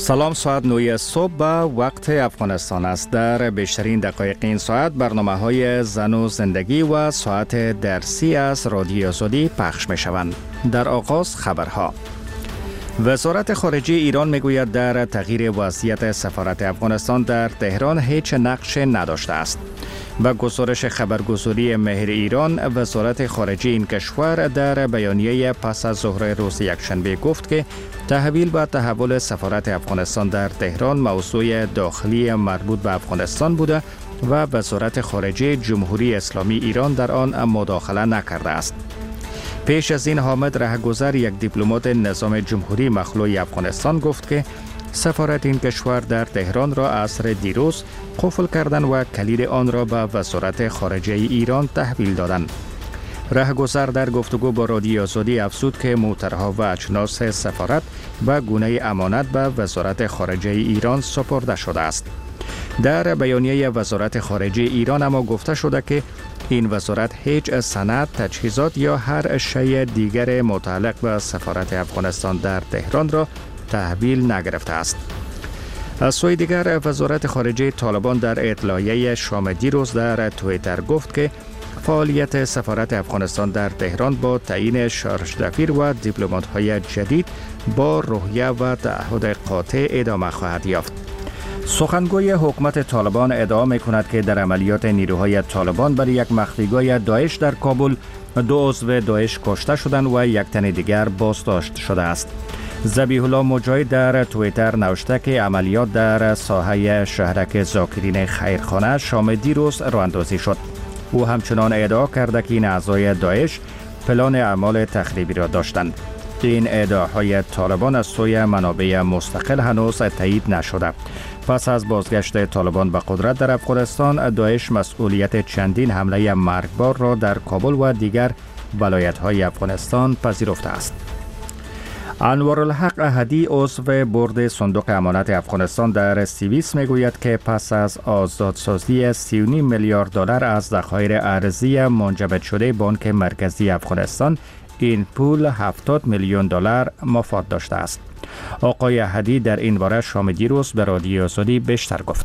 سلام، ساعت 9 صبح به وقت افغانستان است. در بیشترین دقایق این ساعت برنامه‌های زن و زندگی و ساعت درسی از رادیو آزادی پخش می شوند. در آغاز خبرها. وزارت خارجه ایران میگوید در تغییر وضعیت سفارت افغانستان در تهران هیچ نقش نداشته است. با گزارش خبرگزاری مهر ایران، وزارت خارجه این کشور در بیانیه پس از ظهر روز یکشنبه گفت که تحویل و تحول سفارت افغانستان در تهران موضوع داخلی مربوط به افغانستان بوده و وزارت خارجه جمهوری اسلامی ایران در آن مداخله نکرده است. پیش از این حامد رهگذر، یک دیپلمات نظام جمهوری مخلوع افغانستان، گفت که سفارت این کشور در تهران را عصر دیروز قفل کردند و کلید آن را به وزارت خارجه ایران تحویل دادند. رهگذر در گفتگو با رادیو آزادی افزود که موترها و اجناس سفارت به گونه امانت به وزارت خارجه ایران سپرده شده است. در بیانیه وزارت خارجه ایران اما گفته شده که این وزارت هیچ سند، تجهیزات یا هر شیء دیگر متعلق به سفارت افغانستان در تهران را تحویل نگرفته است. از سوی دیگر، وزارت خارجه طالبان در اطلاعیه شام دیروز در توییتر گفت که فعالیت سفارت افغانستان در تهران با تعیین شارژدفیر و دیپلمات‌های جدید با روحیه و تعهد قاطع ادامه خواهد یافت. سخنگوی حکومت طالبان ادعا می‌کند که در عملیات نیروهای طالبان بر یک مخفیگاه داعش در کابل 2 عضو داعش کشته شدند و یک تن دیگر بازداشت شده است. ذبیح الله مجاهد در توییتر نوشته که عملیات در ساحه شهرک ذاکرین خیرخانه شام دیروز راه‌اندازی شد. او همچنان ادعا کرده که این اعضای داعش پلان اعمال تخریبی را داشتند. این ادعاهای طالبان از سوی منابع مستقل هنوز تایید نشده. پس از بازگشت طالبان به قدرت در افغانستان، داعش مسئولیت چندین حمله مرگبار را در کابل و دیگر ولایت‌های افغانستان پذیرفته است. انوارالحق احدی، عضو بورد صندوق امانت افغانستان در سوئیس، میگوید که پس از آزادسازی 3.5 میلیارد دلار از ذخایر ارزی منجمد شده بانک مرکزی افغانستان، این پول 70 میلیون دلار مفاد داشته است. آقای احدی در این باره شام دیروز به رادیو آزادی بیشتر گفت.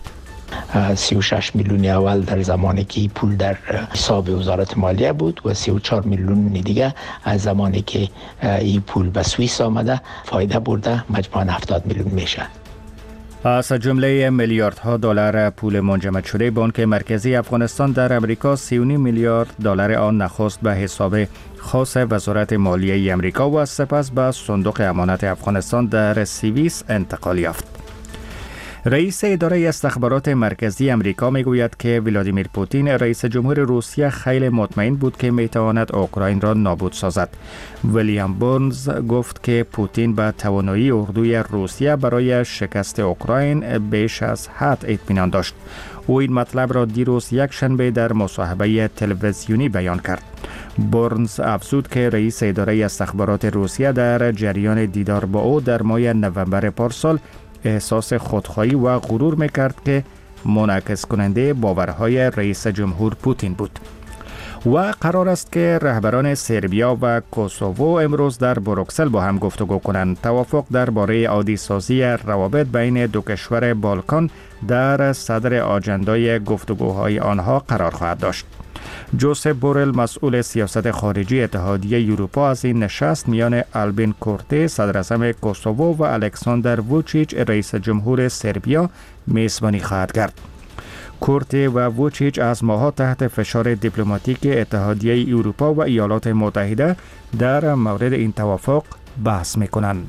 36 میلیون اول در زمانی که پول در حساب وزارت مالیه بود و 34 میلیون دیگه از زمانی که این پول به سوئیس آمده فایده برده، مجموعاً 70 میلیون میشه. از جمله میلیاردها دلار پول منجمد شده بانک مرکزی افغانستان در امریکا، 3.5 میلیارد دلار آن نخست به حساب خاص وزارت مالیه امریکا و سپس به صندوق امانت افغانستان در سوئیس انتقال یافت. رئیس اداره استخبارات مرکزی امریکا میگوید که ولادیمیر پوتین رئیس جمهور روسیه خیلی مطمئن بود که میتواند اوکراین را نابود سازد. ویلیام بورنز گفت که پوتین به توانایی اردوی روسیه برای شکست اوکراین بیش از حد اطمینان داشت. او این مطلب را دیروز یکشنبه در مصاحبه تلویزیونی بیان کرد. بورنز افزود که رئیس اداره استخبارات روسیه در جریان دیدار با او در ماه نوامبر پارسال احساس خودخواهی و غرور میکرد که منعکس کننده باورهای رئیس جمهور پوتین بود. و قرار است که رهبران سربیا و کوسوو امروز در بروکسل با هم گفتگو کنند. توافق درباره عادی سازی روابط بین دو کشور بالکان در صدر آجندای گفتگوهای آنها قرار خواهد داشت. جوزپ بورل، مسئول سیاست خارجی اتحادیه اروپا، از این نشست میان آلبین کورته، صدر اعظم کوسوو، و الکساندر ووچیچ، رئیس جمهور سربیا، میزبانی خواهد کرد. کورته و ووچیچ از ماه‌ها تحت فشار دیپلماتیک اتحادیه اروپا و ایالات متحده در مورد این توافق بحث می‌کنند.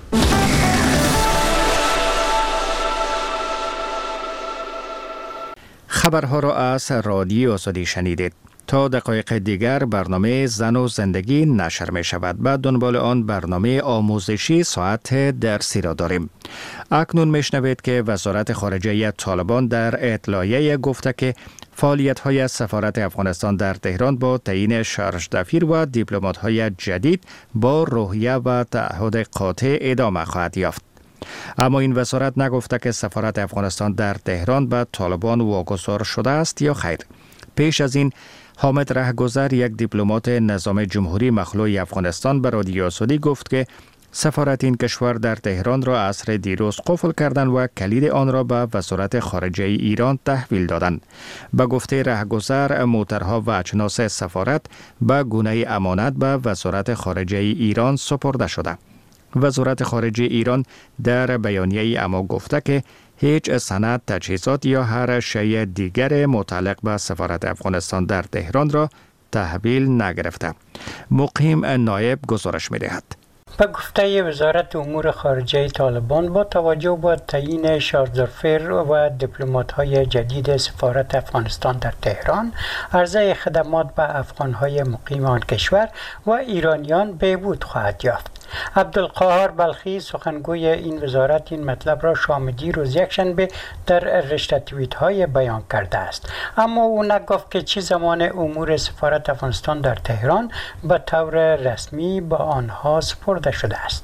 خبرها را از رادیو آزادی شنیدید. تا دقایق دیگر برنامه زن و زندگی نشر می شود. بعد دنبال آن برنامه آموزشی ساعت درسی را داریم. اکنون می شنوید که وزارت خارجه طالبان در اطلاعیه گفته که فعالیت‌های سفارت افغانستان در تهران با تعیین شارژدفیر و دیپلمات‌های جدید با روحیه و تعهد قاطع ادامه خواهد یافت. اما این وزارت نگفته که سفارت افغانستان در تهران به طالبان واگذار شده است یا خیر. پیش از این حامد رهگذر، یک دیپلمات نظام جمهوری مخلوع افغانستان، به رادیو آزادی گفت که سفارت این کشور در تهران را عصر دیروز قفل کردند و کلید آن را به وزارت خارجه ایران تحویل دادند. به گفته رهگذر، موترها و اجناس سفارت به گونه امانت به وزارت خارجه ایران سپرده شده. وزارت خارجه ایران در بیانیه اما گفته که هیچ سند، تجهیزات یا هر شیء دیگر متعلق به سفارت افغانستان در تهران را تحویل نگرفته. مقیم نایب گزارش می‌دهد. به گفته وزارت امور خارجه طالبان، با توجه به تعیین شارلزورفر و دیپلمات‌های جدید سفارت افغانستان در تهران، عرضه خدمات به افغان‌های مقیم آن کشور و ایرانیان بهبود خواهد یافت. عبدالقاهر بلخی، سخنگوی این وزارت، این مطلب را شامدی روز یکشنبه در رشته توییت‌های بیان کرده است، اما او نگفت که چه زمان امور سفارت افغانستان در تهران به طور رسمی به آنها سپرده شده است.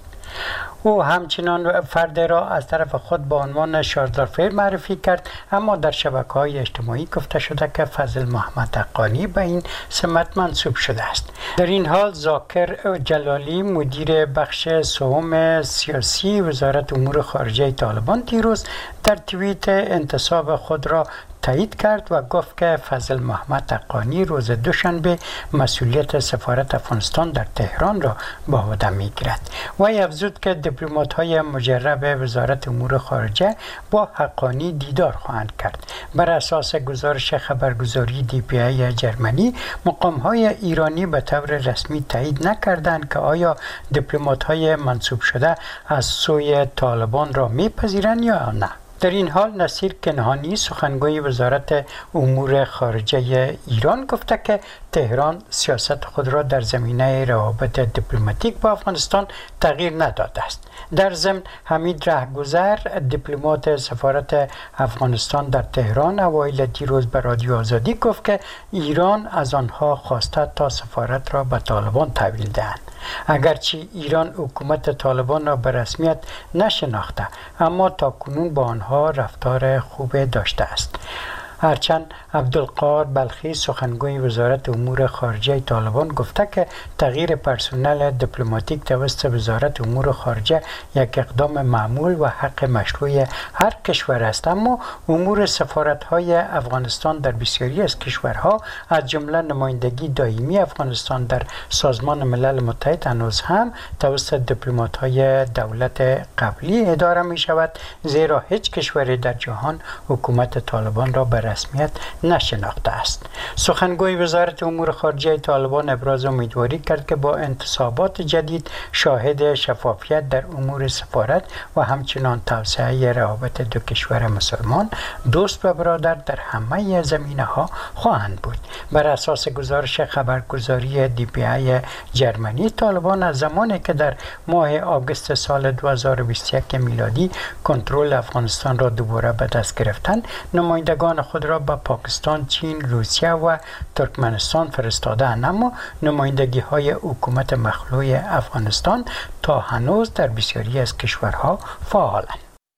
او همچنان فرد را از طرف خود به عنوان شارلزورفر معرفی کرد، اما در شبکه‌های اجتماعی گفته شده که فضل محمد حقانی به این سمت منصوب شده است. در این حال ذاکر جلالی، مدیر بخش سوم سیاسی وزارت امور خارجه طالبان، دیروز در توییت انتصاب خود را تایید کرد و گفت که فضل محمد حقانی روز دوشنبه مسئولیت سفارت افغانستان در تهران را به عهده می‌گیرد. و افزود که دیپلمات‌های مجرب وزارت امور خارجه با حقانی دیدار خواهند کرد. بر اساس گزارش خبرگزاری DPA جرمنی، مقام‌های ایرانی به طور رسمی تایید نکردند که آیا دیپلمات‌های منصوب شده از سوی طالبان را می‌پذیرند یا نه. در این حال نصیر کنعانی، سخنگوی وزارت امور خارجه ایران، گفته که تهران سیاست خود را در زمینه روابط دیپلماتیک با افغانستان تغییر نداده است. در ضمن حمید رهگذر، دیپلمات سفارت افغانستان در تهران، اوایل دیروز به رادیو آزادی گفت که ایران از آنها خواسته تا سفارت را به طالبان تحویل دهند. اگرچه ایران حکومت طالبان را به رسمیت نشناخته، اما تاکنون با آنها رفتار خوب داشته است. هرچند عبدالقاهر بلخی، سخنگوی وزارت امور خارجه طالبان، گفته که تغییر پرسنل دیپلماتیک توسط وزارت امور خارجه یک اقدام معمول و حق مشروع هر کشور است، اما امور سفارت‌های افغانستان در بسیاری از کشورها از جمله نمایندگی دائمی افغانستان در سازمان ملل متحد هنوز هم توسط دیپلمات‌های دولت قبلی اداره می‌شود، زیرا هیچ کشوری در جهان حکومت طالبان را به رسمیت نشناخته است. سخنگوی وزارت امور خارجه طالبان ابراز امیدواری کرد که با انتصابات جدید شاهد شفافیت در امور سفارت و همچنان توسعه روابط دو کشور مسلمان دوست و برادر در همه زمینه‌ها خواهند بود. بر اساس گزارش خبرگزاری DPA جرمنی، طالبان از زمانی که در ماه آگوست سال 2021 میلادی کنترل افغانستان را دوباره به دست گرفتند، نمایندگان خود را به پاکستان، چین، روسیه و ترکمنستان فرستادند، اما نمایندگی های حکومت مخلوع افغانستان تا هنوز در بسیاری از کشورها فعالند.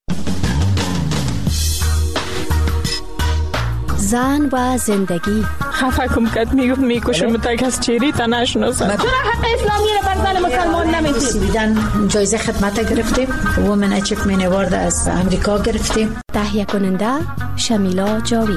زن و زندگی. خفه کم کت میگفت میکشم تا کس چیری تا نشناسم. چرا حق اسلامی رو بر زن مسلمان نمیدید؟ دیدن جایزه خدمت گرفتیم، وومن اچیومنت اوارد از امریکا گرفتیم. تهیه کننده شمیلا جاوید.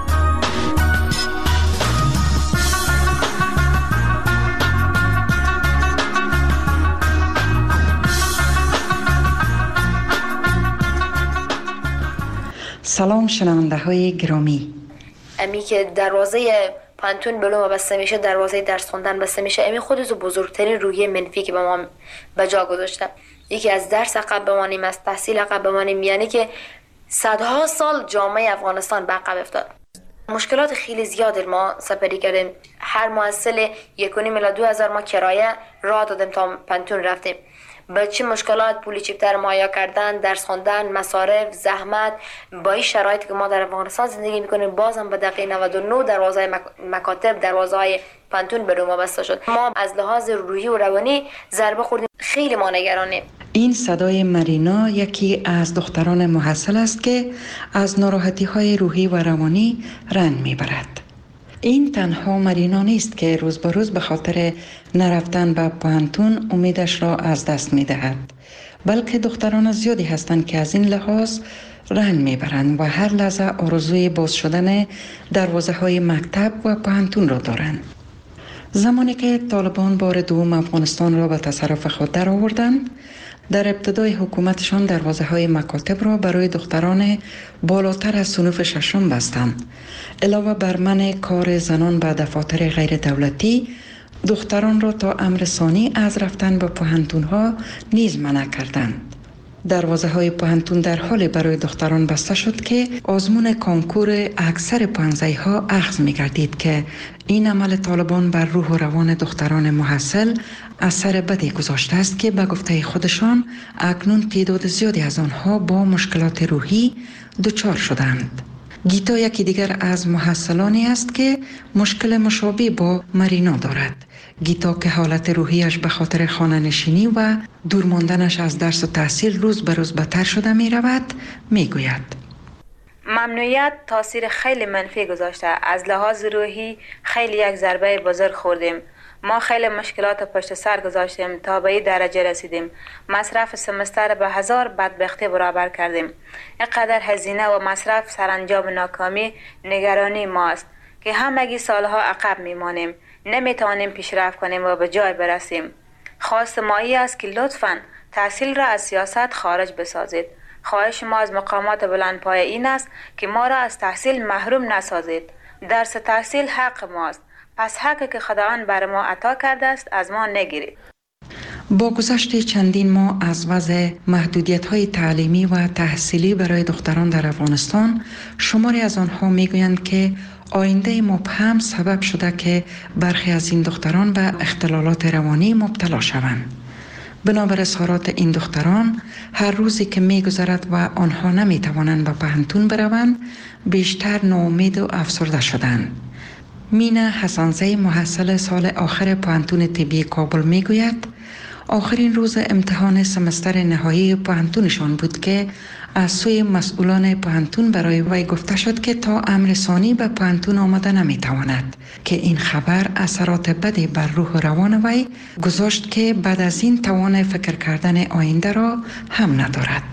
سلام شنونده های گرامی. امی که دروازه پانتون بلوم بسته میشه، دروازه درس خوندن بسته میشه، امی خودش بزرگترین روحیه منفی که به ما به جا گذاشته. یکی از درس عقب بمانیم، از تحصیل عقب بمانیم، یعنی که صدها سال جامعه افغانستان به عقب افتاد. مشکلات خیلی زیادی ما سپری کردیم. هر محصل 1.5 الی 2,000 ما کرایه راه دادیم تا پانتون رفتیم. با چه مشکلات پولی چیپتر مهیا کردن، درس خواندن، مصارف، زحمت، با این شرایطی که ما در افغانستان زندگی میکنیم، بازم به دقیقه 99 دروازه مکاتب، دروازه های پانتون به ما بسته شد. ما از لحاظ روحی و روانی ضربه خوردیم. خیلی ما نگرانیم. این صدای مرینا یکی از دختران محصل است که از ناراحتی های روحی و روانی رنج میبرد. این تنها مرینا نیست که روز به روز به خاطر نرفتن به پوهنتون امیدش را از دست می دهد، بلکه دختران زیادی هستند که از این لحاظ رنج میبرند و هر لحظه آرزوی باز شدن دروازه های مکتب و پوهنتون را دارند. زمانی که طالبان بار دوم افغانستان را به تصرف خود در آوردند، در ابتدای حکومتشان دروازه های مکاتب را برای دختران بالاتر از صنف ششم بستند. علاوه بر منع کار زنان به دفاتر غیر دولتی، دختران را تا امر ثانی از رفتن به پوهنتون ها نیز منع کردند. دروازه های پوهنتون در حال برای دختران بسته شد که آزمون کنکور اکثر پوهنځی ها اخذ می گردید که این عمل طالبان بر روح و روان دختران محصل اثر بدی گذاشته است که به گفته خودشان اکنون تعداد زیادی از آنها با مشکلات روحی دچار شدند. گیتا یکی دیگر از محصلانی است که مشکل مشابه با مرینا دارد. گیتا که حالت روحیش به خاطر خانه نشینی و دور ماندنش از درس و تحصیل روز به روز بدتر شده می رود، می گوید: ممنوعیت تاثیر خیلی منفی گذاشته. از لحاظ روحی خیلی یک ضربه بزرگ خوردیم. ما خیلی مشکلات پشت سر گذاشتیم تا به این درجه رسیدیم. مصرف سمستر به 1000 بدبختی برابر کردیم. اینقدر هزینه و مصرف سرانجام ناکامی نگرانی ماست که همگی سالها عقب میمانیم. نمیتوانیم پیشرفت کنیم و به جای برسیم. خواست ما این است که لطفاً تحصیل را از سیاست خارج بسازید. خواهش ما از مقامات بلندپایه این است که ما را از تحصیل محروم نسازید. درس تحصیل حق ماست. پس حقی که خداوند بر ما عطا کرده است از ما نگیرید. با گذشت چندین ماه از وضع محدودیت‌های تعلیمی و تحصیلی برای دختران در افغانستان، شماری از آنها می‌گویند که آینده مبهم سبب شده که برخی از این دختران به اختلالات روانی مبتلا شوند. بنابر اظهارات این دختران، هر روزی که می‌گذرد و آنها نمی‌توانند به پوهنتون بروند، بیشتر ناامید و افسرده شدند. مینا حسنزی محصل سال آخر پوهنتون طبی کابل میگوید آخرین روز امتحان سمستر نهایی پوهنتونشان بود که از سوی مسئولان پوهنتون برای وی گفته شد که تا امر ثانی به پوهنتون آمده نمیتواند، که این خبر اثرات بدی بر روح و روان وی گذاشت که بعد از این توان فکر کردن آینده را هم ندارد.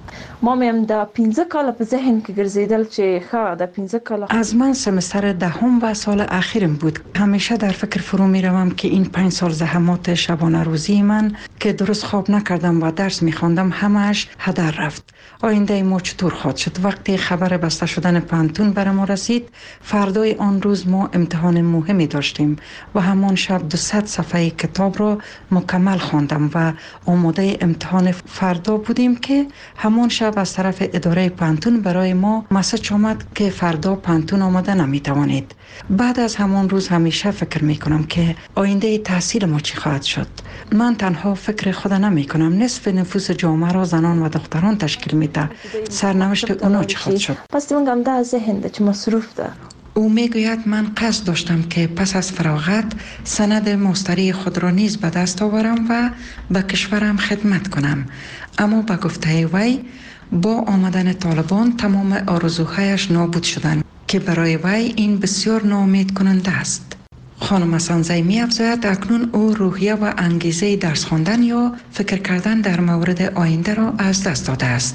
ما میم دا 15 کال په ذهن کې ګرځیدل چې ښه دا 15 کال از من سمستر دهم و سال اخیرم بود. همیشه در فکر فرو می روم که این 5 سال زحمات شبانه روزی من که درست خواب نکردم و درس می خواندم همش هدر رفت. آینده ما چطور خواهد شد؟ وقتی خبر بسته شدن پوهنتون بر ما رسید، فردای آن روز ما امتحان مهمی داشتیم و همان شب 200 صفحه کتاب را مکمل خواندم و آماده امتحان فردا بودیم که همان شب از طرف اداره پوهنتون برای ما مسج آمد که فردا پوهنتون آمده نمیتوانید. بعد از همان روز همیشه فکر میکنم که آینده تحصیل ما چی خواهد شد. من تنها فکر خود نمی کنم، نصف نفوس جامعه را زنان و دختران تشکیل میده. سرنوشت اونا چی خواهد شد؟ پس من ده ذهن ده چه مصروف ده. او میگوید من قصد داشتم که پس از فراغت سند ماستری خود را نیز به دست آورم و به کشورم خدمت کنم، اما به گفته وی با آمدن طالبان تمام آرزوهایش نابود شدند که برای وی این بسیار ناامید کننده است. خانم حسنزی می افزاید اکنون او روحیه و انگیزه درس خواندن یا فکر کردن در مورد آینده را از دست داده است.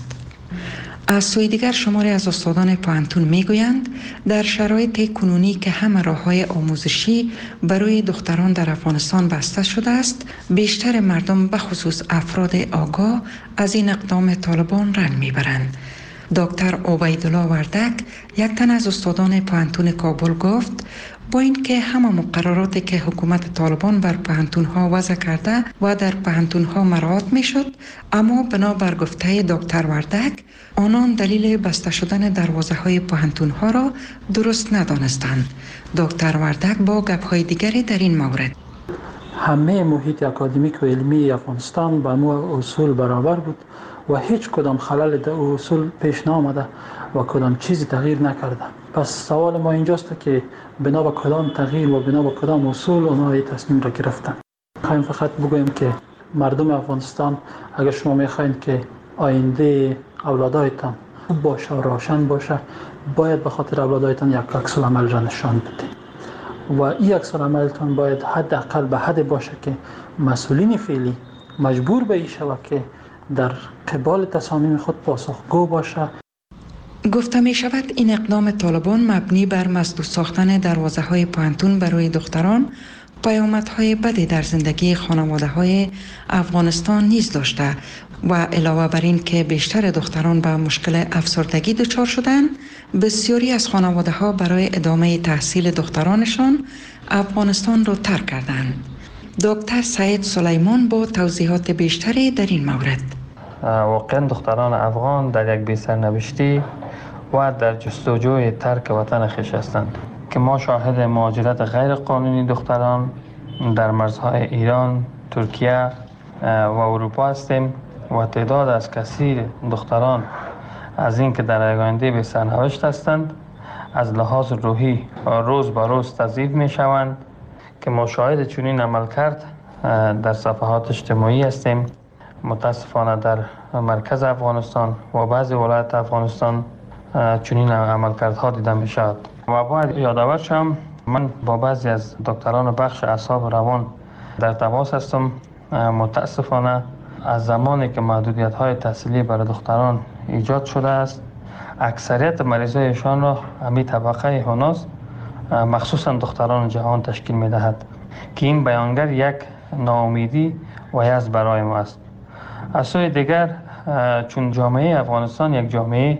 از سوی دیگر شماری از استادان پوهنتون میگویند در شرایط کنونی که همه راه‌های آموزشی برای دختران در افغانستان بسته شده است، بیشتر مردم به خصوص افراد آگاه از این اقدام طالبان رنج میبرند. دکتر عبیدالله وردک، یک تن از استادان پوهنتون کابل، گفت با اینکه همه مقرراتی که حکومت طالبان بر پوهنتون‌ها وضع کرده و در پوهنتون‌ها مراعات می‌شد، اما بنابر گفته دکتر وردک آنان دلیل بسته شدن دروازه‌های پوهنتون‌ها را درست ندانستند. دکتر وردک با گپ‌های دیگری در این مورد: همه محیط اکادمیک و علمی افغانستان با مو اصول برابر بود و هیچ کدام خلل در اصول پیش نآمده و کدام چیزی تغییر نکرده. پس سوال ما اینجاست که بنا به کدام تغییر و بنا به کدام اصول اونها این تصمیم را گرفتن. خواهیم فقط بگویم که مردم افغانستان، اگر شما میخواین که آینده اولادایتان خوب باشه و روشن باشه، باید به خاطر اولادایتان یک عکس العمل را نشان بدید. و این عکس العملتان باید حداقل به حد باشه که مسئولین فعلی مجبور به این شود که در قبال تصامیم خود پاسخگو باشه. گفته می شود این اقدام طالبان مبنی بر مسدود ساختن دروازه‌های پانتون برای دختران پیامدهای بدی در زندگی خانواده‌های افغانستان نیز داشته و علاوه بر این که بیشتر دختران به مشکل افسردگی دچار شدند، بسیاری از خانواده‌ها برای ادامه تحصیل دخترانشان افغانستان را ترک کردند. دکتر سعید سلیمان با توضیحات بیشتری در این مورد. واقعا دختران افغان در یک بی سرنوشتی و در جستجوی ترک وطن خویش هستند که ما شاهد مهاجرت غیر قانونی دختران در مرزهای ایران، ترکیه و اروپا هستیم و تعداد از کثیر دختران از این که در آینده به سرنوشت هستند از لحاظ روحی روز به روز تضعیف می شوند که ما شاهد چنین عملکرد در صفحات اجتماعی هستیم. متاسفانه در مرکز افغانستان و بعضی ولایت افغانستان چنین عملکردها دیده می شود و باید یادآور شم من با بعضی از دکتران بخش اعصاب روان در تماس هستم. متاسفانه از زمانی که محدودیت‌های تحصیلی برای دختران ایجاد شده است اکثریت مریضایشان را همین طبقه هناس مخصوصا دختران جهان تشکیل می‌دهد که این بیانگر یک ناامیدی و یأس برای ما است. از سوی دیگر چون جامعه افغانستان یک جامعه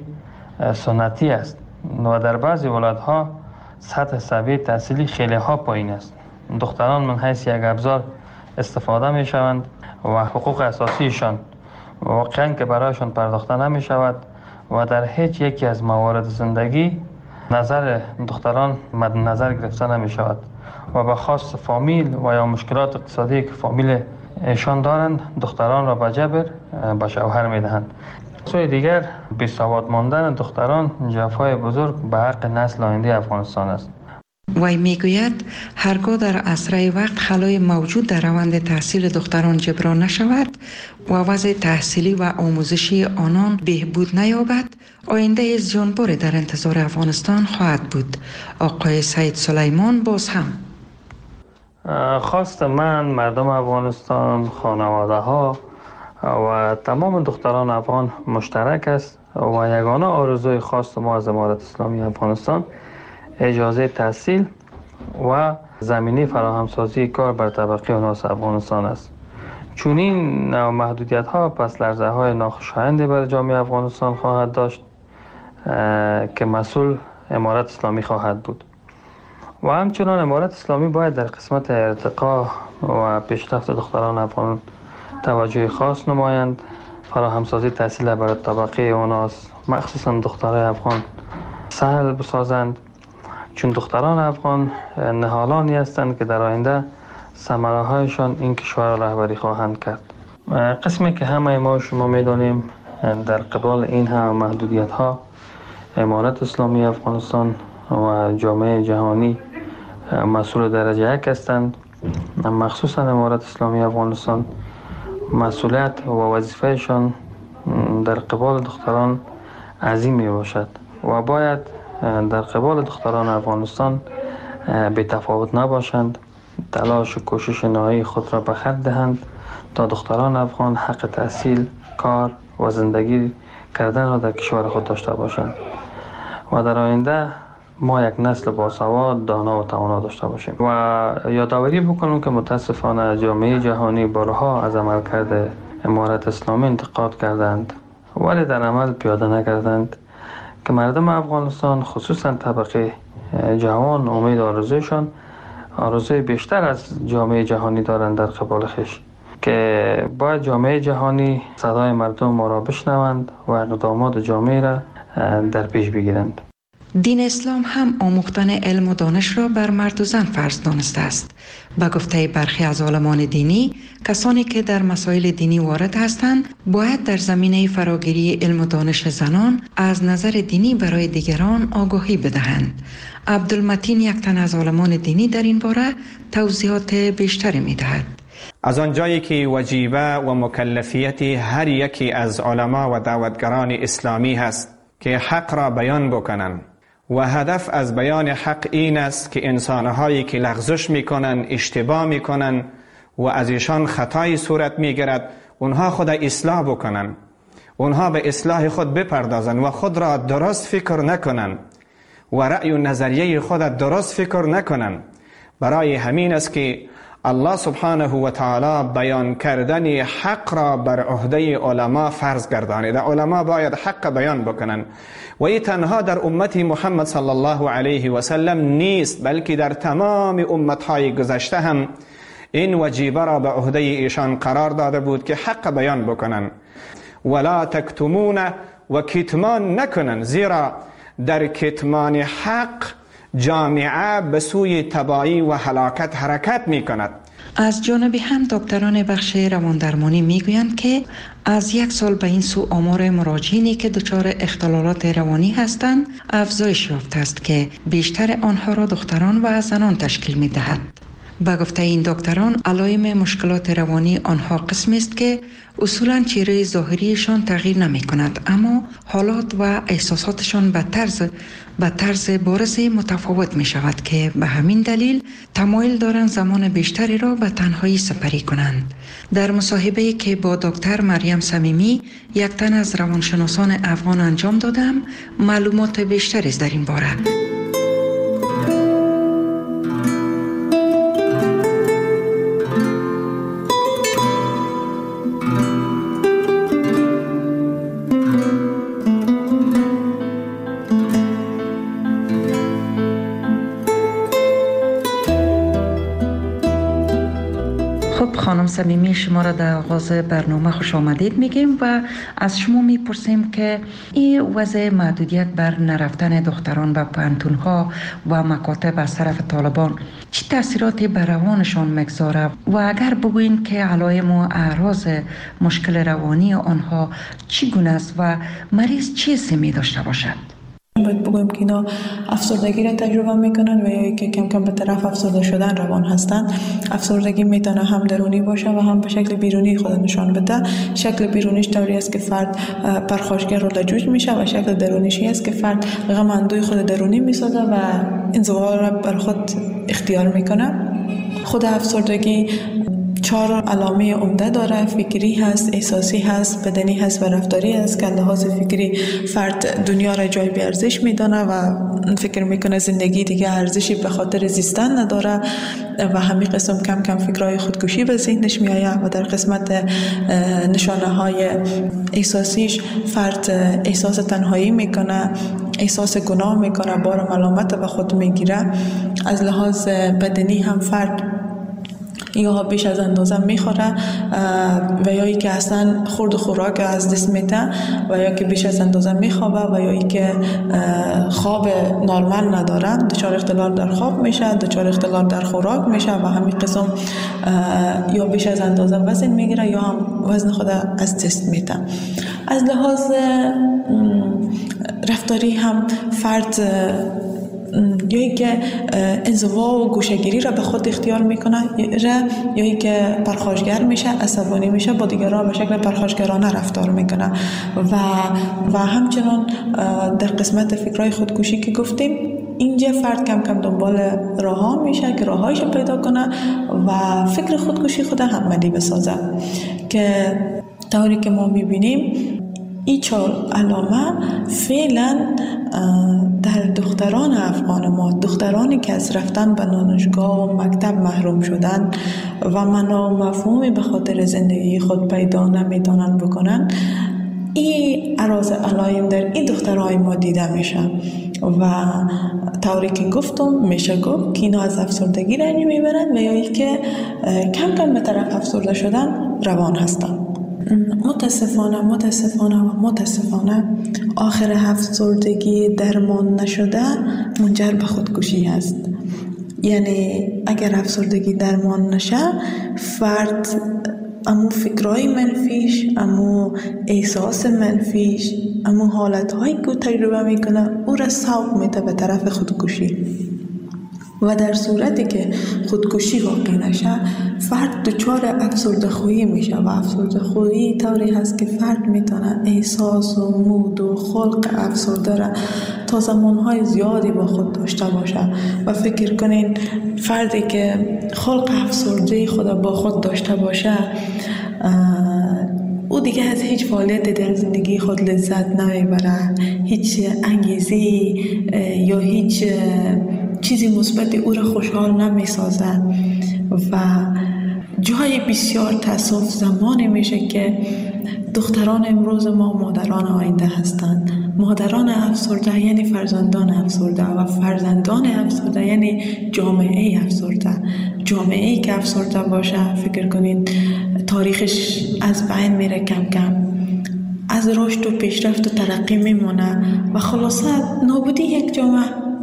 سنتی است و در بعضی ولایت‌ها سطح سویه تحصیلی خیلی ها پایین است. دختران من حیث یک ابزار استفاده می شوند و حقوق اساسیشان واقعا که برایشان پرداخته نمی شود و در هیچ یکی از موارد زندگی نظر دختران مد نظر گرفته نمی شود و به خواست فامیل و یا مشکلات اقتصادی که فامیل ایشان دارند دختران را به جبر به شوهر می دهند. سوی دیگر بی‌سواد ماندن دختران جفای بزرگ به حق نسل آینده افغانستان است. وی میگوید هرگاه در اسرع وقت خلای موجود در روند تحصیل دختران جبران نشود و وضع تحصیلی و آموزشی آنان بهبود نیابد آینده زیانباری در انتظار افغانستان خواهد بود. آقای سعید سلیمان باز هم خواست من مردم افغانستان، خانواده ها و تمام دختران افغان مشترک است و یگانه آرزوی خواست ما از امارت اسلامی افغانستان اجازه تحصیل و زمینه فراهمسازی کار بر طبقه هناس افغانستان است. چون این محدودیت ها پس لرزه های ناخوشایندی بر جامعه افغانستان خواهد داشت که مسئول امارت اسلامی خواهد بود و همچنان امارت اسلامی باید در قسمت ارتقا و پیشرفت دختران افغان توجه خاص نمایند. فراهمسازی تحصیل بر طبقه هناس مخصوصا دخترای افغان سهل بسازند چون دختران افغان نهالانی هستند که در آینده ثمره هایشان این کشور را رهبری خواهند کرد. قسمی که همه ما شما میدانیم در قبال این همه محدودیت ها امارت اسلامی افغانستان و جامعه جهانی مسئول درجه یک هستند. مخصوصا امارت اسلامی افغانستان مسئولیت و وظیفهشان در قبال دختران عظیم می باشد و باید در قبال دختران افغانستان بی تفاوت نباشند، تلاش و کوشش نهایی خود را به خرج دهند تا دختران افغان حق تحصیل، کار و زندگی کردن را در کشور خود داشته باشند و در آینده ما یک نسل باسواد، دانا و توانا داشته باشیم. و یادآوری بکنم که متاسفانه جامعه جهانی بارها از عملکرد امارت اسلامی انتقاد کردند ولی در عمل پیاده نکردند که مردم افغانستان خصوصا طبقه جوان امید آرزویشان آرزوی بیشتر از جامعه جهانی دارند در قبال خویش که باید جامعه جهانی صدای مردم ما را بشنوند و اقدامات جامعه را در پیش بگیرند. دین اسلام هم آموختن علم و دانش را بر مرد و زن فرض دانسته است. به گفته برخی از عالمان دینی، کسانی که در مسائل دینی وارد هستند باید در زمینه فراگیری علم و دانش زنان از نظر دینی برای دیگران آگاهی بدهند. عبدالمتین یک تن از عالمان دینی در این باره توضیحات بیشتری می‌دهد. از آنجایی که وجیبه و مکلفیت هر یکی از علما و دعوتگران اسلامی هست که حق را بیان بکنند و هدف از بیان حق این است که انسانهایی که لغزش میکنن، اشتباه میکنن و از ایشان خطایی صورت میگیرد، اونها خود اصلاح بکنن، اونها به اصلاح خود بپردازن و خود را درست فکر نکنن و رأی و نظریه خود درست فکر نکنن. برای همین است که الله سبحانه و تعالی بیان کردن حق را بر عهده علما فرض گردانیده. علما باید حق بیان بکنن و این تنها در امت محمد صلی الله علیه و سلم نیست، بلکه در تمام امتهای گذشته هم این وجیبه را به عهده ایشان قرار داده بود که حق بیان بکنن. ولا تکتمون و کتمان نکنن، زیرا در کتمان حق جامعه به سوی تباهی و هلاکت حرکت می کند. از جانب هم دکتران بخش رواندرمانی میگویند که از 1 سال به این سو آمار مراجعینی که دچار اختلالات روانی هستند افزایش یافته است که بیشتر آنها را دختران و زنان تشکیل می دهد. به گفته این دکتران، علائم مشکلات روانی آنها قسمی است که اصولاً چهره ظاهریشان تغییر نمی کند، اما حالات و احساساتشان به طرز بارز متفاوت می شود که به همین دلیل تمایل دارند زمان بیشتری را به تنهایی سپری کنند. در مصاحبه‌ای که با دکتر مریم صمیمی، یک تن از روانشناسان افغان انجام دادم، معلومات بیشتری در این باره. خانم صمیمی، شما را در آغاز برنامه خوش آمدید میگیم و از شما میپرسیم که این وضع محدودیت بر نرفتن دختران به پوهنتون‌ها و مکاتب از طرف طالبان چه تاثیراتی بر روانشان میگذاره و اگر بگوین که علائم و اعراض مشکل روانی آنها چگونه است و مریض چه سمی داشته باشد؟ باید بگویم که اینا افسردگی را تجربه میکنن و یا که کم کم به طرف افسرده شدن روان هستند. افسردگی میتونه هم درونی باشه و هم به شکل بیرونی خود نشان بده. شکل بیرونیش طوری است که فرد پرخاشگر و لجوج میشه و شکل درونیش است که فرد غم اندوی خود درونی میسازه و انزوا را بر خود اختیار میکنه. خود افسردگی 4 علامه عمده داره: فکری هست، احساسی هست، بدنی هست و رفتاری هست. که لحاظ فکری فرد دنیا را جای بی ارزش میدانه و فکر میکنه زندگی دیگه ارزشی به خاطر زیستن نداره و همین قسم کم کم فکرهای خودکشی به ذهنش میآید. و در قسمت نشانه های احساسیش فرد احساس تنهایی میکنه، احساس گناه میکنه، بار ملامت به خود میگیره. از لحاظ بدنی هم فرد یا بیش از اندازه میخوره و یا ای که اصلا خورد و خوراک از دست میده و یا که بیش از اندازه میخوابه و یا ای که خواب نرمال نداره، دچار اختلال در خواب میشه، دچار اختلال در خوراک میشه و همین قسم یا بیش از اندازه وزن میگیره یا هم وزن خود از دست میده. از لحاظ رفتاری هم فرد یا ای که انزوا و گوشه‌گیری را به خود اختیار میکنه یا ای که پرخاشگر میشه، عصبانی میشه، با دیگران به شکل پرخاشگرانه رفتار میکنه و همچنان در قسمت فکرهای خودکشی که گفتیم، اینجا فرد کم کم دنبال راه‌ها میشه که راه‌هایش پیدا کنه و فکر خودکشی خود عملی بسازه. که طوری که ما میبینیم این 4 علامه فعلا در دختران افغان ما، دخترانی که از رفتن به دانشگاه و مکتب محروم شدن و معنا و مفهومی به خاطر زندگی خود پیدا نمیتونن بکنن، این اعراض علائم در این دخترهای ما دیده میشه و طوری که گفتم میشه گفت که اینا از افسردگی رنج میبرن و یا ای که کم کم به طرف افسرده شدن روان هستن. متاسفانه آخر افسردگی درمان نشده منجر به خودکشی است. یعنی اگر افسردگی درمان نشه، فرد امو فکرهای منفیش، امو احساس منفیش، امو حالتهایی که تجربه میکنه او را سوق میده به طرف خودکشی و در صورتی که خودکشی واقع نشه، فرد دچار افسرده‌خویی میشه و افسرده‌خویی طوری هست که فرد میتونه احساس و مود و خلق افسرده را تا زمانهای زیادی با خود داشته باشه. و فکر کنین فردی که خلق افسرده خود با خود داشته باشه او دیگه از هیچ فعالیت در زندگی خود لذت نمیبره، هیچ انگیزه یا هیچ چیزی مثبت او را خوشحال نمیسازه و جای بسیار تأسف زمانی میشه که دختران امروز ما مادران آینده هستند. مادران افسرده یعنی فرزندان افسرده و فرزندان افسرده یعنی جامعه افسرده. جامعه‌ای که افسرده باشه فکر کنین تاریخش از بین میره، کم کم از رشد و پیشرفت و ترقی میمونه و خلاصه نابودی یک جامعه.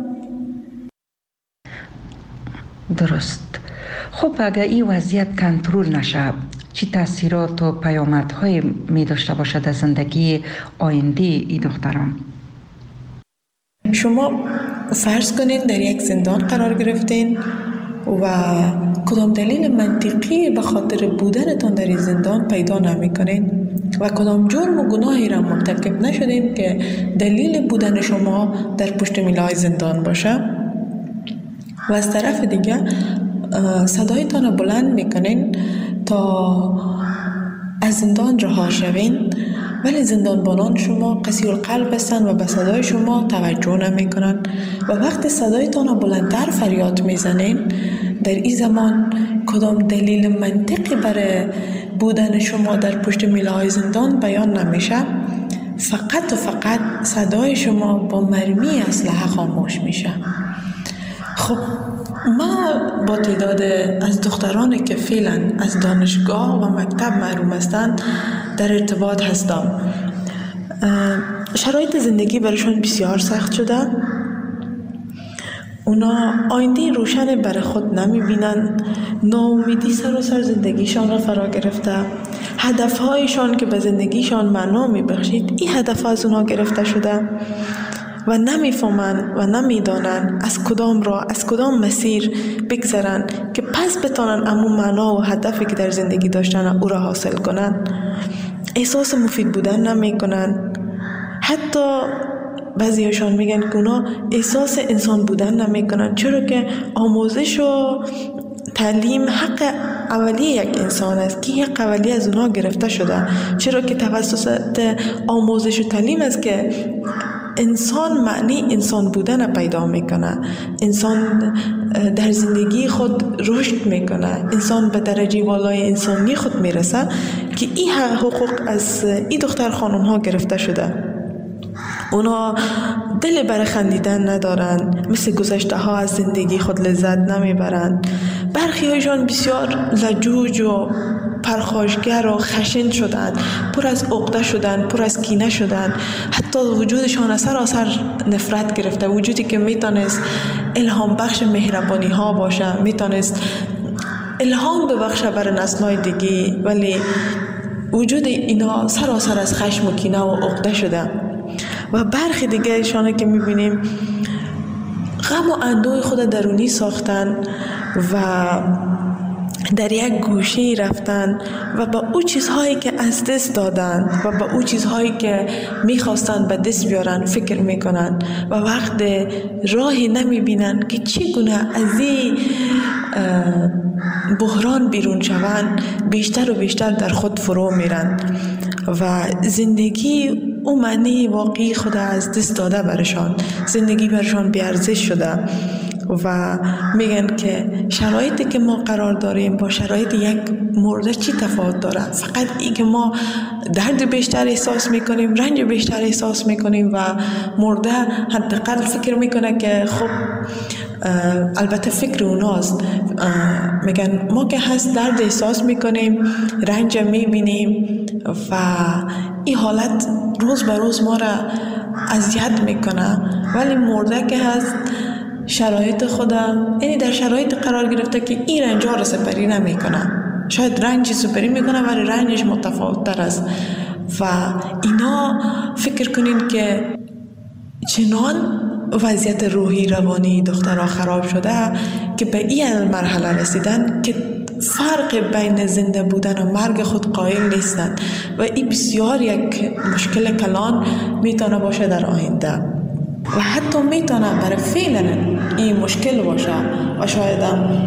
درست. خب اگر این وضعیت کنترل نشه چی تاثیرات و پیامدهای می داشته باشد از زندگی آینده ای دختران؟ شما فرض کنین در یک زندان قرار گرفتین و کدام دلیل منطقی به خاطر بودنتان در این زندان پیدا نمی کنین و کدام جرم و گناهی را مرتکب نشدین که دلیل بودن شما در پشت میلای زندان باشه و از طرف دیگه صدایتان بلند میکنین تا از زندان رها شوین، ولی زندانبانان شما قسی القلب هستند و به صدای شما توجه نمیکنن و وقتی صدایتان بلندتر فریاد میزنین در این زمان کدام دلیل منطقی برای بودن شما در پشت میله‌های زندان بیان نمیشه، فقط و فقط صدای شما با مرمی اسلحه خاموش میشه. خب ما با تعداد از دخترانی که فعلا از دانشگاه و مکتب محروم هستند در ارتباط هستم. شرایط زندگی برایشان بسیار سخت شده. اونا آینده روشن برای خود نمیبینن، ناامیدی سر زندگیشان را فرا گرفته. هدفهایشان که به زندگیشان معنا میبخشید این هدف از اونا گرفته شده و نمیفهمن و نمیدانن از کدام راه، از کدام مسیر بگذرن که پس بتانن امون معنا و هدفی که در زندگی داشتن او را حاصل کنن. احساس مفید بودن نمی کنن. حتی بعضیشان میگن که اونا احساس انسان بودن نمی کنن، چرا که آموزش و تعلیم حق اولیه یک انسان است که حق اولیه از اونا گرفته شده، چرا که توسط آموزش و تعلیم است که انسان معنی انسان بودن پیدا میکنه، انسان در زندگی خود رشد میکنه، انسان به درجه والای انسانی خود میرسه که این حقوق از این دختر خانم ها گرفته شده. اونا دل برای خندیدن ندارن، مثل گذشته ها از زندگی خود لذت نمیبرن. برخی هایشان بسیار لجوج و پرخاشگر و خشن شدند، پر از عقده شدند، پر از کینه شدند. حتی وجودشان سراسر نفرت گرفته، وجودی که میتونست الهام بخش مهربانی ها باشه، میتونست الهام ببخشه برای نسل‌های دیگه، ولی وجود اینا سراسر از خشم و کینه و عقده شده. و برخی دیگه ایشانه که میبینیم غم و اندوه خود درونی ساختن و در یک گوشه رفتن و با او چیزهایی که از دست دادن و با او چیزهایی که میخواستن به دست بیارن فکر میکنن و وقت راهی نمیبینن که چگونه از این بحران بیرون شوند، بیشتر و بیشتر در خود فرو میرن و زندگی او معنی واقعی خود از دست داده برشان، زندگی برشان بیارزش شده و میگن که شرایطی که ما قرار داریم با شرایط یک مرده چی تفاوت داره؟ فقط این که ما درد بیشتر احساس میکنیم، رنج بیشتر احساس میکنیم و مرده حداقل فکر میکنه که خب البته فکر اوناست، میگن ما که هست درد احساس میکنیم، رنج میبینیم و این حالت روز به روز ما را اذیت میکنه، ولی مرده که هست شرایط خودم یعنی در شرایط قرار گرفته که این رنج ها را سپری نمی کنه. شاید رنجی سپری میکنه ولی رنجش متفاوت تر است و اینا فکر کنین که چنان وضعیت روحی روانی دخترها خراب شده که به این مرحله رسیدن که فرق بین زنده بودن و مرگ خود قائل نیستند و این بسیار یک مشکل کلان میتونه باشه در آینده و حتی میتونه برای فعلا این مشکل باشه و شاید